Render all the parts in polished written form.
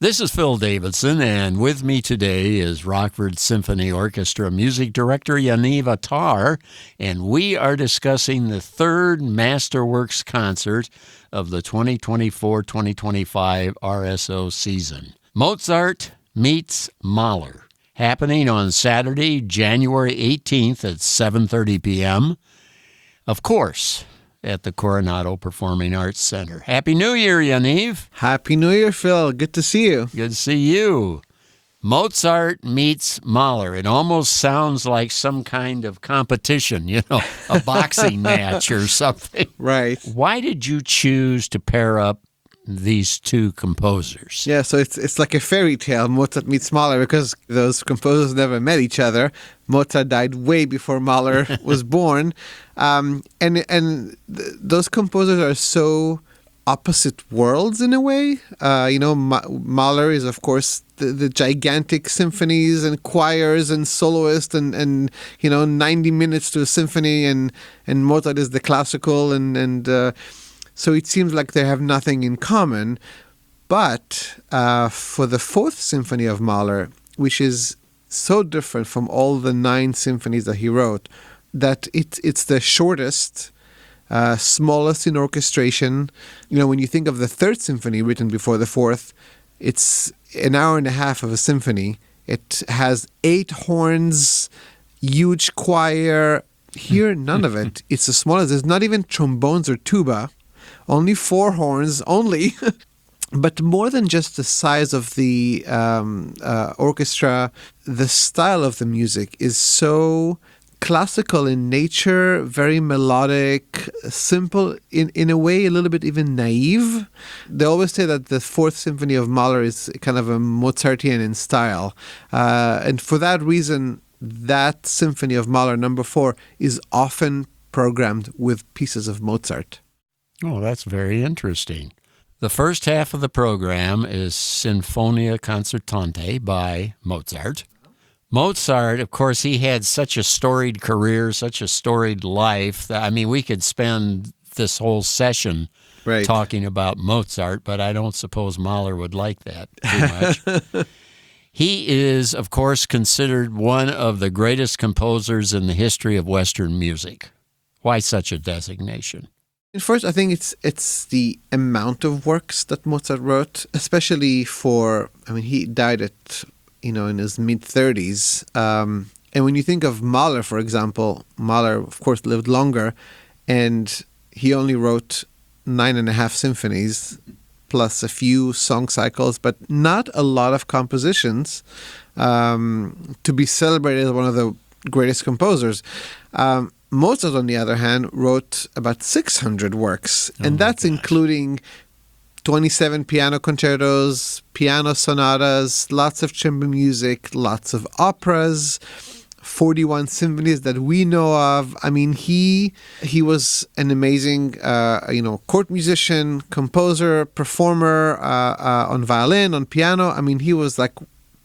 This is Phil Davidson, and with me today is Rockford Symphony Orchestra Music Director Yaniv Attar, and we are discussing the third Masterworks concert of the 2024-2025 RSO season. Mozart meets Mahler, happening on Saturday, January 18th at 7:30 p.m., of course, at the Coronado Performing Arts Center. Happy New Year, Yaniv. Happy New Year, Phil. Good to see you. Good to see you. Mozart meets Mahler. It almost sounds like some kind of competition, a boxing match or something. Right. Why did you choose to pair up these two composers? Yeah, so it's like a fairy tale, Mozart meets Mahler, because those composers never met each other. Mozart died way before Mahler was born. Those composers are so opposite worlds in a way. Mahler is, of course, the gigantic symphonies and choirs and soloists and 90 minutes to a symphony, and Mozart is the classical so it seems like they have nothing in common. But for the Fourth Symphony of Mahler, which is so different from all the 9 symphonies that he wrote, that it's the shortest, smallest in orchestration. When you think of the Third Symphony written before the Fourth, it's an hour and a half of a symphony. It has 8 horns, huge choir. Here, none of it. It's the smallest. There's not even trombones or tuba. Only 4 horns, only. But more than just the size of the orchestra, the style of the music is so classical in nature, very melodic, simple, in a way a little bit even naive. They always say that the Fourth Symphony of Mahler is kind of a Mozartian in style. And for that reason, that Symphony of Mahler, number 4, is often programmed with pieces of Mozart. Oh, that's very interesting. The first half of the program is Sinfonia Concertante by Mozart. Mozart, of course, he had such a storied career, such a storied life. We could spend this whole session talking about Mozart, but I don't suppose Mahler would like that too much. He is, of course, considered one of the greatest composers in the history of Western music. Why such a designation? First, I think it's the amount of works that Mozart wrote, especially he died in his mid-30s. And when you think of Mahler, for example, Mahler, of course, lived longer, and he only wrote 9.5 symphonies, plus a few song cycles, but not a lot of compositions to be celebrated as one of the greatest composers. Mozart, on the other hand, wrote about 600 works, and that's including 27 piano concertos, piano sonatas, lots of chamber music, lots of operas, 41 symphonies that we know of. He was an amazing, court musician, composer, performer on violin, on piano. He was like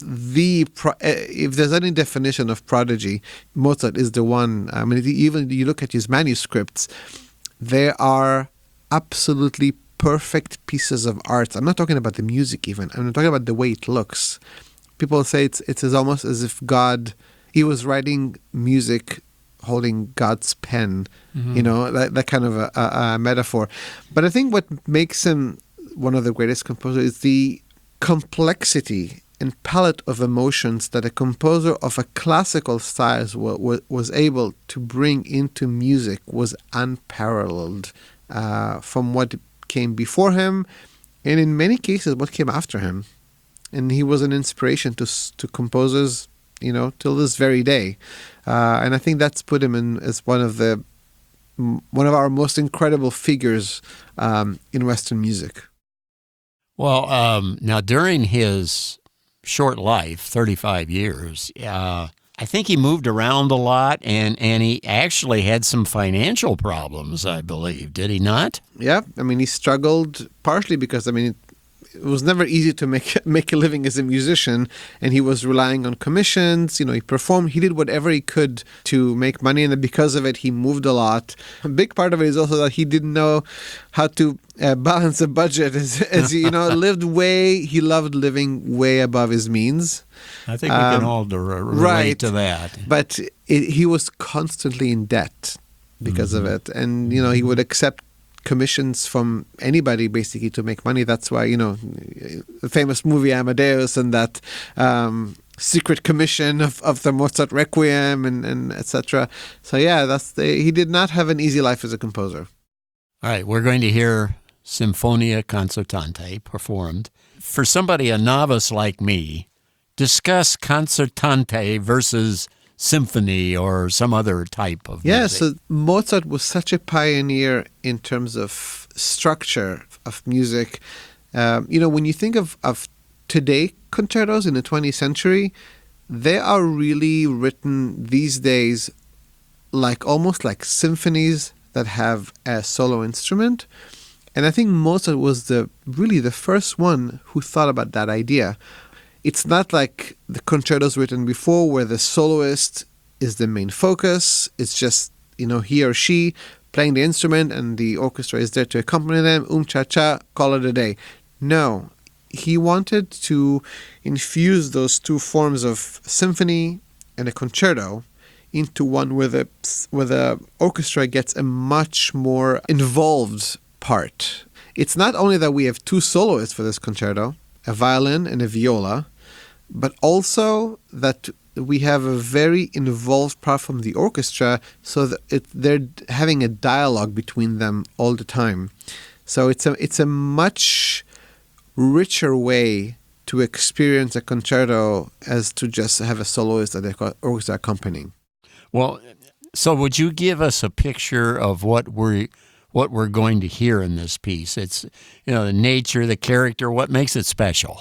if there's any definition of prodigy, Mozart is the one. Even you look at his manuscripts, they are absolutely perfect pieces of art. I'm not talking about the music even. I'm talking about the way it looks. People say it's almost as if he was writing music holding God's pen, that kind of a metaphor. But I think what makes him one of the greatest composers is the complexity and palette of emotions that a composer of a classical style was able to bring into music was unparalleled from what came before him, and in many cases what came after him. And he was an inspiration to composers, till this very day. And I think that's put him in as one of our most incredible figures in Western music. Well, now during his short life, 35 years, I think he moved around a lot, and he actually had some financial problems, I believe. Did he not? Yeah, he struggled partially because, it was never easy to make a living as a musician, and he was relying on commissions. He performed, he did whatever he could to make money, and because of it, he moved a lot. A big part of it is also that he didn't know how to balance a budget, as he he loved living way above his means. I think we can all relate to that. But he was constantly in debt because of it, and he would accept commissions from anybody basically to make money. That's why the famous movie Amadeus and that secret commission of the Mozart Requiem and etc. So yeah, he did not have an easy life as a composer. All right, we're going to hear Sinfonia Concertante performed. For somebody, a novice like me, discuss concertante versus symphony or some other type of music. Yeah, so Mozart was such a pioneer in terms of structure of music. When you think of today concertos in the 20th century, they are really written these days almost like symphonies that have a solo instrument. And I think Mozart was really the first one who thought about that idea. It's not like the concertos written before where the soloist is the main focus. It's just, he or she playing the instrument and the orchestra is there to accompany them, cha-cha, call it a day. No, he wanted to infuse those two forms of symphony and a concerto into one where the orchestra gets a much more involved part. It's not only that we have two soloists for this concerto, a violin and a viola, but also that we have a very involved part from the orchestra, so that they're having a dialogue between them all the time. So it's a much richer way to experience a concerto as to just have a soloist that the orchestra accompanying. Well, so would you give us a picture of what we're going to hear in this piece? It's the nature, the character, what makes it special?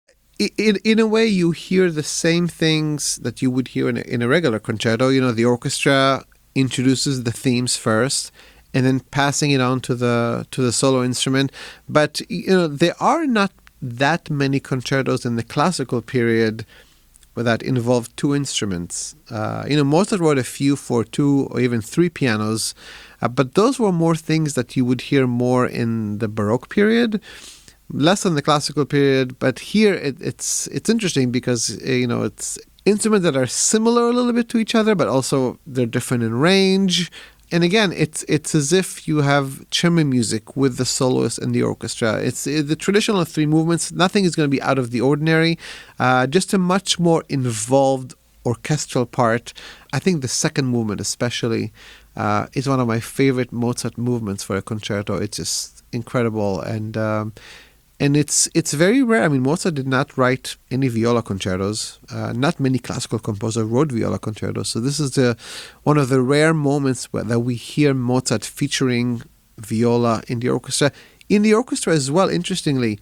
In a way, you hear the same things that you would hear in a regular concerto. The orchestra introduces the themes first, and then passing it on to the solo instrument. But there are not that many concertos in the classical period that involved two instruments. Mozart wrote a few for two or even three pianos, but those were more things that you would hear more in the Baroque period. Less in the classical period, but here it's interesting because it's instruments that are similar a little bit to each other, but also they're different in range. And again, it's as if you have chamber music with the soloist and the orchestra. It's the traditional three movements. Nothing is going to be out of the ordinary. Just a much more involved orchestral part. I think the second movement especially is one of my favorite Mozart movements for a concerto. It's just incredible, and it's very rare. I mean, Mozart did not write any viola concertos. Not many classical composers wrote viola concertos. So this is one of the rare moments that we hear Mozart featuring viola in the orchestra. In the orchestra as well, interestingly,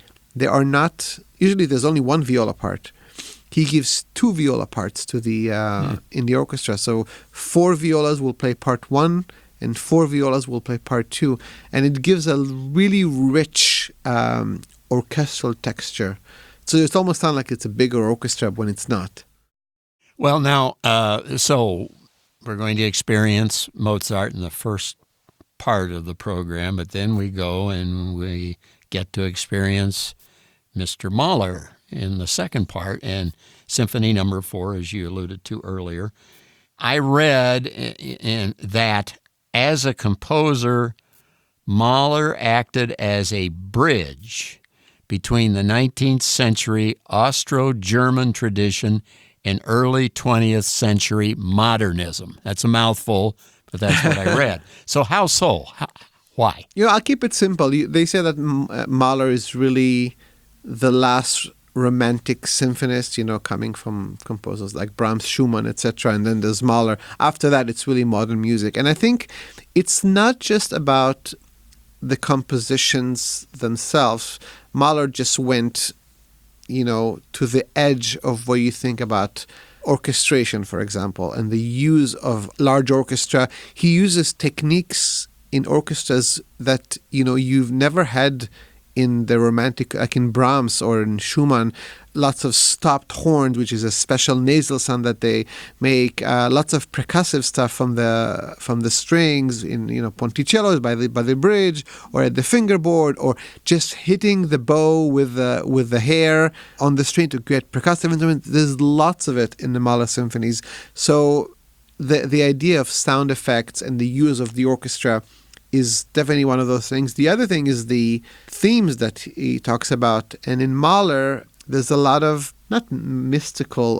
usually there's only one viola part. He gives two viola parts to in the orchestra. So 4 violas will play part 1 and 4 violas will play part 2. And it gives a really rich orchestral texture. So it almost sounds like it's a bigger orchestra when it's not. Well, now, so we're going to experience Mozart in the first part of the program, but then we go and we get to experience Mr. Mahler in the second part, and Symphony Number 4, as you alluded to earlier. I read in that as a composer, Mahler acted as a bridge between the 19th century Austro-German tradition and early 20th century modernism. That's a mouthful, but that's what I read. So how so? Why? I'll keep it simple. They say that Mahler is really the last romantic symphonist, coming from composers like Brahms, Schumann, etc. And then there's Mahler. After that, it's really modern music. And I think it's not just about the compositions themselves. Mahler just went, to the edge of what you think about orchestration, for example, and the use of large orchestra. He uses techniques in orchestras that, you've never had in the romantic, like in Brahms or in Schumann, lots of stopped horns, which is a special nasal sound that they make. Lots of percussive stuff from the strings in ponticellos by the bridge or at the fingerboard, or just hitting the bow with the hair on the string to get percussive instruments. There's lots of it in the Mahler symphonies. So the idea of sound effects and the use of the orchestra is definitely one of those things. The other thing is the themes that he talks about. And in Mahler, there's a lot of, not mystical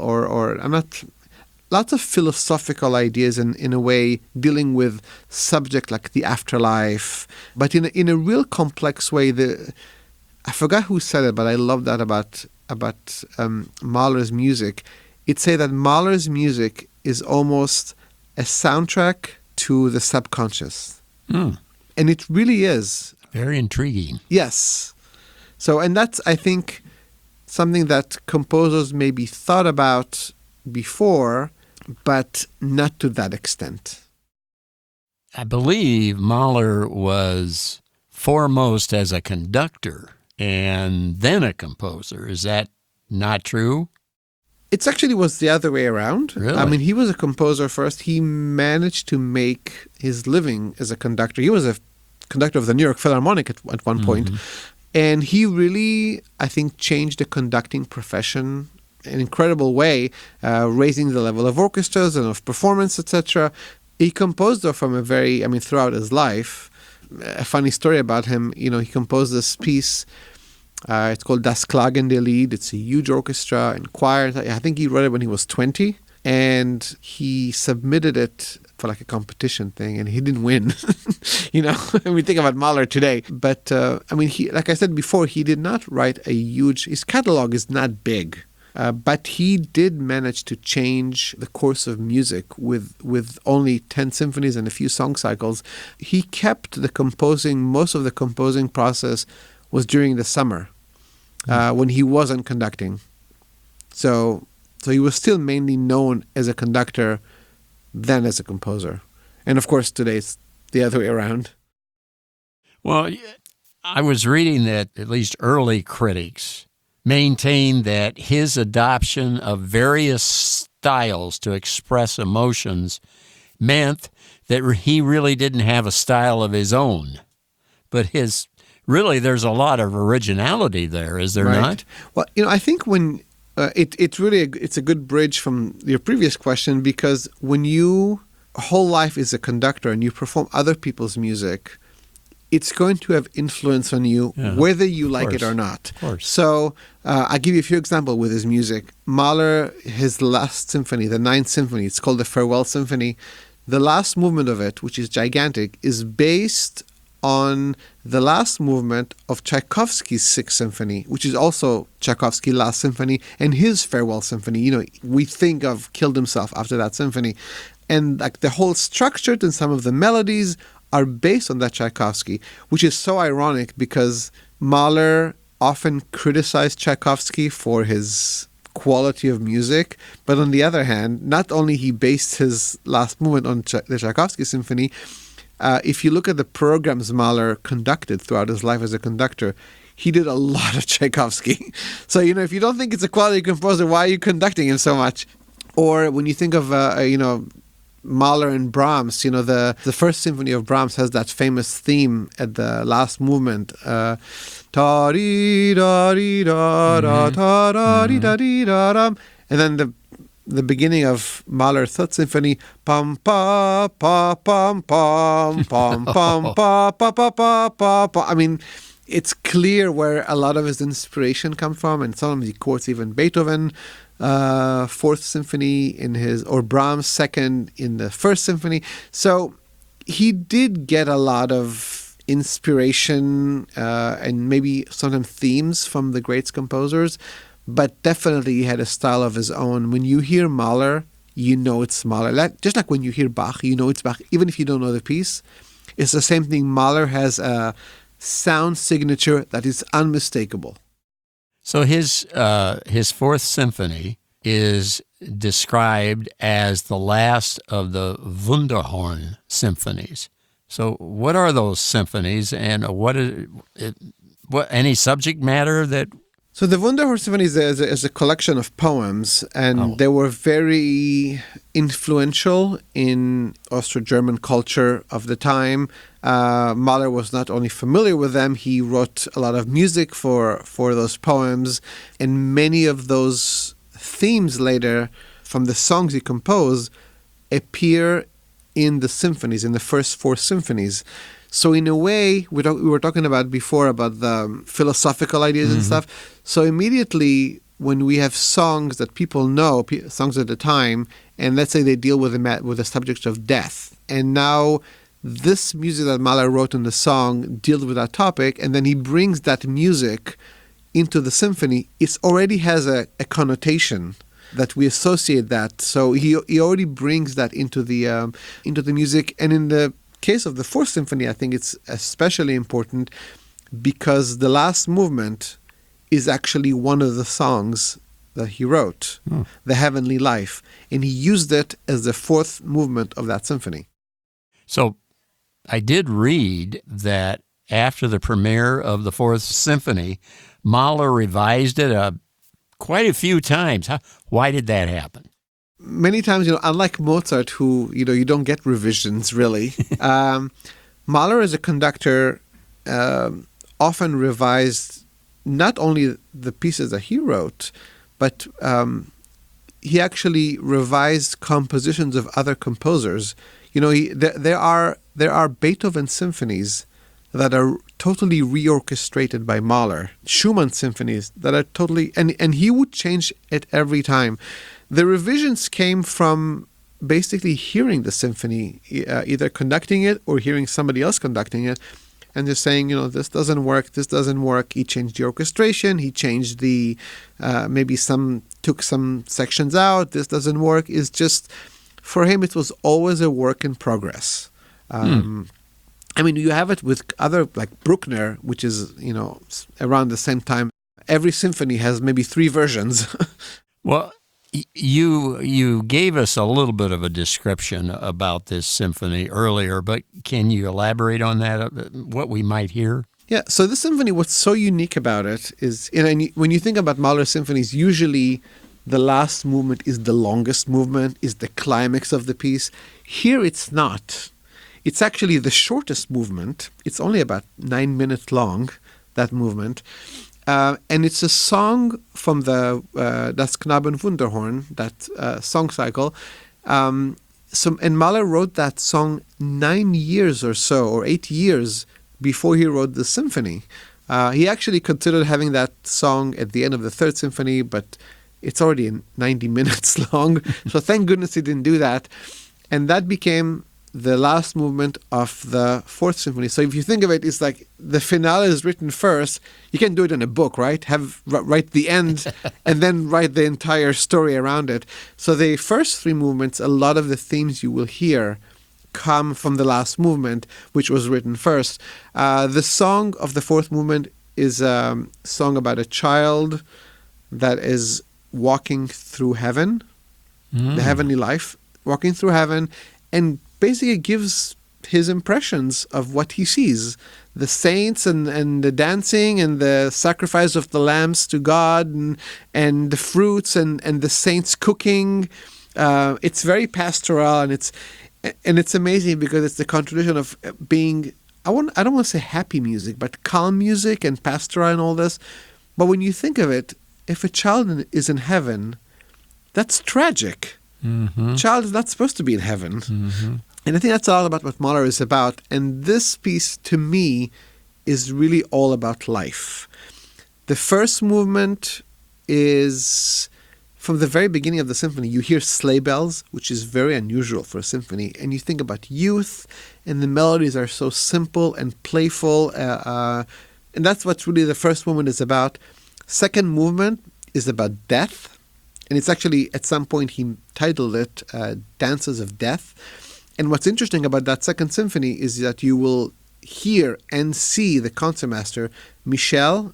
lots of philosophical ideas in a way, dealing with subject like the afterlife, but in a real complex way. I forgot who said it, but I love that about Mahler's music. It say that Mahler's music is almost a soundtrack to the subconscious. And it really is. Very intriguing. Yes. So, and that's, I think, something that composers maybe thought about before, but not to that extent. I believe Mahler was foremost as a conductor and then a composer. Is that not true? It actually was the other way around. Really? I mean, he was a composer first. He managed to make his living as a conductor. He was a conductor of the New York Philharmonic at one point. And he really, I think, changed the conducting profession in an incredible way, raising the level of orchestras and of performance, etc. He composed throughout his life. A funny story about him, he composed this piece. It's called Das Klagende Lied. It's a huge orchestra and choir. I think he wrote it when he was 20, and he submitted it for like a competition thing, and he didn't win. And we think about Mahler today. But, he, like I said before, he did not write his catalog is not big. But he did manage to change the course of music with only 10 symphonies and a few song cycles. He kept most of the composing process was during the summer. When he wasn't conducting. So he was still mainly known as a conductor than as a composer. And of course, today it's the other way around. Well, I was reading that at least early critics maintained that his adoption of various styles to express emotions meant that he really didn't have a style of his own. But there's a lot of originality there, is there not? Well, I think when it's a good bridge from your previous question, because when your whole life is a conductor and you perform other people's music, it's going to have influence on you whether you like it or not. Of course. So I'll give you a few examples with his music. Mahler, his last symphony, the Ninth Symphony, it's called the Farewell Symphony. The last movement of it, which is gigantic, is based on the last movement of Tchaikovsky's Sixth Symphony, which is also Tchaikovsky's last symphony, and his Farewell Symphony. We think of killed himself after that symphony. And like the whole structure and some of the melodies are based on that Tchaikovsky, which is so ironic because Mahler often criticized Tchaikovsky for his quality of music, but on the other hand, not only he based his last movement on the Tchaikovsky Symphony, if you look at the programs Mahler conducted throughout his life as a conductor, he did a lot of Tchaikovsky. So, if you don't think it's a quality composer, why are you conducting him so much? Or when you think of, Mahler and Brahms, the first symphony of Brahms has that famous theme at the last movement. And then the beginning of Mahler's Third Symphony, pam pa pa pam pam pam pam pa pa pa pa pa pa. I mean, it's clear where a lot of his inspiration comes from, and sometimes he quotes even Beethoven, Fourth Symphony or Brahms Second in the First Symphony. So he did get a lot of inspiration and maybe sometimes themes from the great composers. But definitely he had a style of his own. When you hear Mahler, you know it's Mahler. Just like when you hear Bach, you know it's Bach, even if you don't know the piece. It's the same thing. Mahler has a sound signature that is unmistakable. So his Fourth Symphony is described as the last of the Wunderhorn symphonies. So what are those symphonies, and What, any subject matter that? So the Wunderhorn Symphony is a collection of poems, and they were very influential in Austro-German culture of the time. Mahler was not only familiar with them, he wrote a lot of music for those poems, and many of those themes later from the songs he composed appear in the symphonies, in the first four symphonies. So in a way, we were talking about before about the philosophical ideas and stuff. So immediately when we have songs that people know, songs at the time, and let's say they deal with the subject of death, and now this music that Mahler wrote in the song deals with that topic, and then he brings that music into the symphony, it already has a connotation that we associate that. So he already brings that into the music, and in the case of the Fourth Symphony, I think it's especially important because the last movement is actually one of the songs that he wrote, The Heavenly Life, and he used it as the fourth movement of that symphony. So I did read that after the premiere of the Fourth Symphony, Mahler revised it quite a few times. Why did that happen? Many times, unlike Mozart, who, you don't get revisions, really, Mahler as a conductor often revised not only the pieces that he wrote, but he actually revised compositions of other composers. There are Beethoven symphonies that are totally reorchestrated by Mahler, Schumann symphonies that are totally, and he would change it every time. The revisions came from basically hearing the symphony, either conducting it or hearing somebody else conducting it, and just saying, this doesn't work. He changed the orchestration, he changed the, took some sections out, this doesn't work. It's just, for him, it was always a work in progress. You have it with other, like Bruckner, which is, around the same time. Every symphony has maybe 3 versions. Well, you gave us a little bit of a description about this symphony earlier, but can you elaborate on that, what we might hear? Yeah, so this symphony, what's so unique about it is, when you think about Mahler symphonies, usually the last movement is the longest movement, is the climax of the piece. Here it's not. It's actually the shortest movement. It's only about 9 minutes long, that movement. And it's a song from the Das Knaben Wunderhorn, that song cycle. And Mahler wrote that song 9 years or so, or 8 years before he wrote the symphony. He actually considered having that song at the end of the Third Symphony, but it's already 90 minutes long. So thank goodness he didn't do that. And that became the last movement of the Fourth Symphony. So if you think of it, it's like the finale is written first. You can do it in a book, right? Write the end and then write the entire story around it. So the first 3 movements, a lot of the themes you will hear come from the last movement, which was written first. The song of the fourth movement is a song about a child that is walking through heaven, the heavenly life, walking through heaven, and basically gives his impressions of what he sees. The saints and the dancing and the sacrifice of the lambs to God and the fruits and the saints cooking. It's very pastoral, and it's amazing because it's the contradiction of being, I don't want to say happy music, but calm music and pastoral and all this. But when you think of it, if a child is in heaven, that's tragic. Mm-hmm. Child is not supposed to be in heaven. Mm-hmm. And I think that's all about what Mahler is about. And this piece, to me, is really all about life. The first movement is, from the very beginning of the symphony, you hear sleigh bells, which is very unusual for a symphony. And you think about youth, and the melodies are so simple and playful. And that's what really the first movement is about. Second movement is about death. And it's actually, at some point, he titled it Dances of Death. And what's interesting about that second symphony is that you will hear and see the concertmaster, Michel,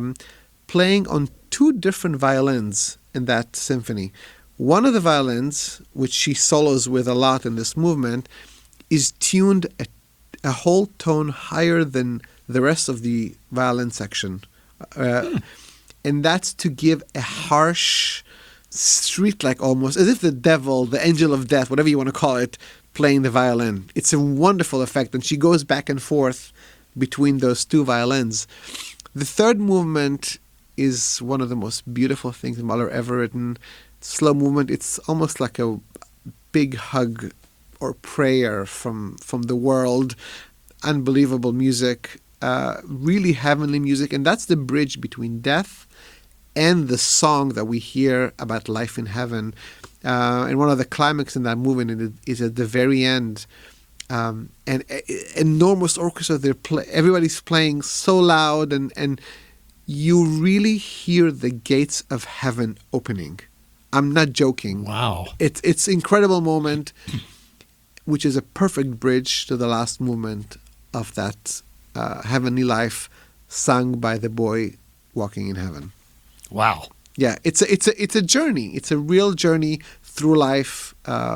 playing on 2 different violins in that symphony. One of the violins, which she solos with a lot in this movement, is tuned a whole tone higher than the rest of the violin section. And that's to give a harsh, street-like almost, as if the devil, the angel of death, whatever you want to call it, playing the violin. It's a wonderful effect, and she goes back and forth between those two violins. The third movement is one of the most beautiful things Mahler ever written. Slow movement. It's almost like a big hug or prayer from the world. Unbelievable music, really heavenly music, and that's the bridge between death and the song that we hear about life in heaven. And one of the climax in that movement is at the very end. And enormous orchestra, everybody's playing so loud, and you really hear the gates of heaven opening. I'm not joking. Wow. It's incredible moment, which is a perfect bridge to the last movement of that heavenly life sung by the boy walking in heaven. Wow. Yeah, it's a journey. It's a real journey through life.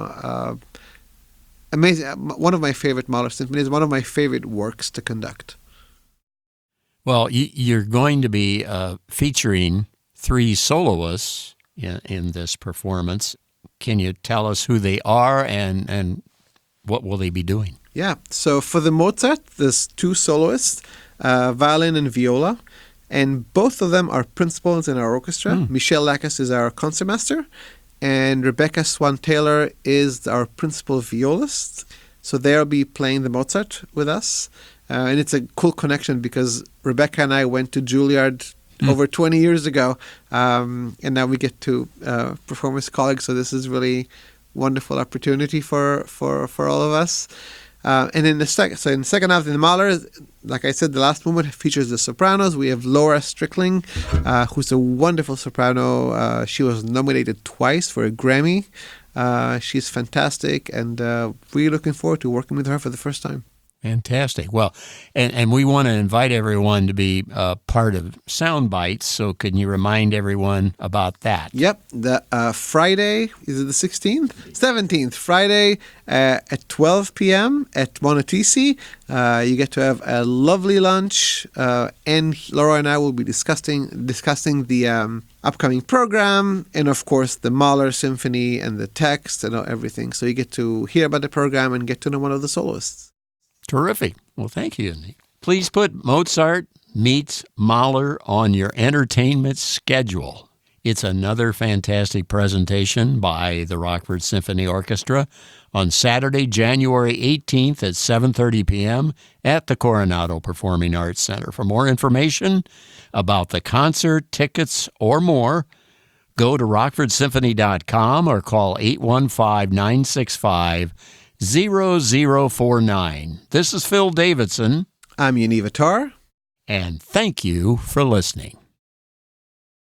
Amazing. One of my favorite Mahler symphonies. One of my favorite works to conduct. Well, you're going to be featuring 3 soloists in this performance. Can you tell us who they are and what will they be doing? Yeah. So for the Mozart, there's 2 soloists, violin and viola. And both of them are principals in our orchestra. Michelle Lackas is our concertmaster, and Rebecca Swan-Taylor is our principal violist. So they'll be playing the Mozart with us. And it's a cool connection because Rebecca and I went to Juilliard over 20 years ago, and now we get to perform as colleagues. So this is really wonderful opportunity for all of us. And in the second half, in the Mahler, like I said, the last movement features the sopranos. We have Laura Strickling, who's a wonderful soprano. She was nominated twice for a Grammy. She's fantastic, and really looking forward to working with her for the first time. Fantastic. Well, and we want to invite everyone to be part of Sound Bites, so can you remind everyone about that? Yep. The Friday, is it the 16th? 17th, Friday at 12 p.m. at Monotisi. You get to have a lovely lunch, and Laura and I will be discussing the upcoming program, and of course the Mahler Symphony and the text and everything. So you get to hear about the program and get to know one of the soloists. Terrific. Well, thank you. Please put Mozart meets Mahler on your entertainment schedule. It's another fantastic presentation by the Rockford Symphony Orchestra on Saturday, January 18th at 7:30 p.m. at the Coronado Performing Arts Center. For more information about the concert, tickets, or more, go to rockfordsymphony.com or call 815-965-0049. This is Phil Davidson. I'm Yaniv Attar. And thank you for listening.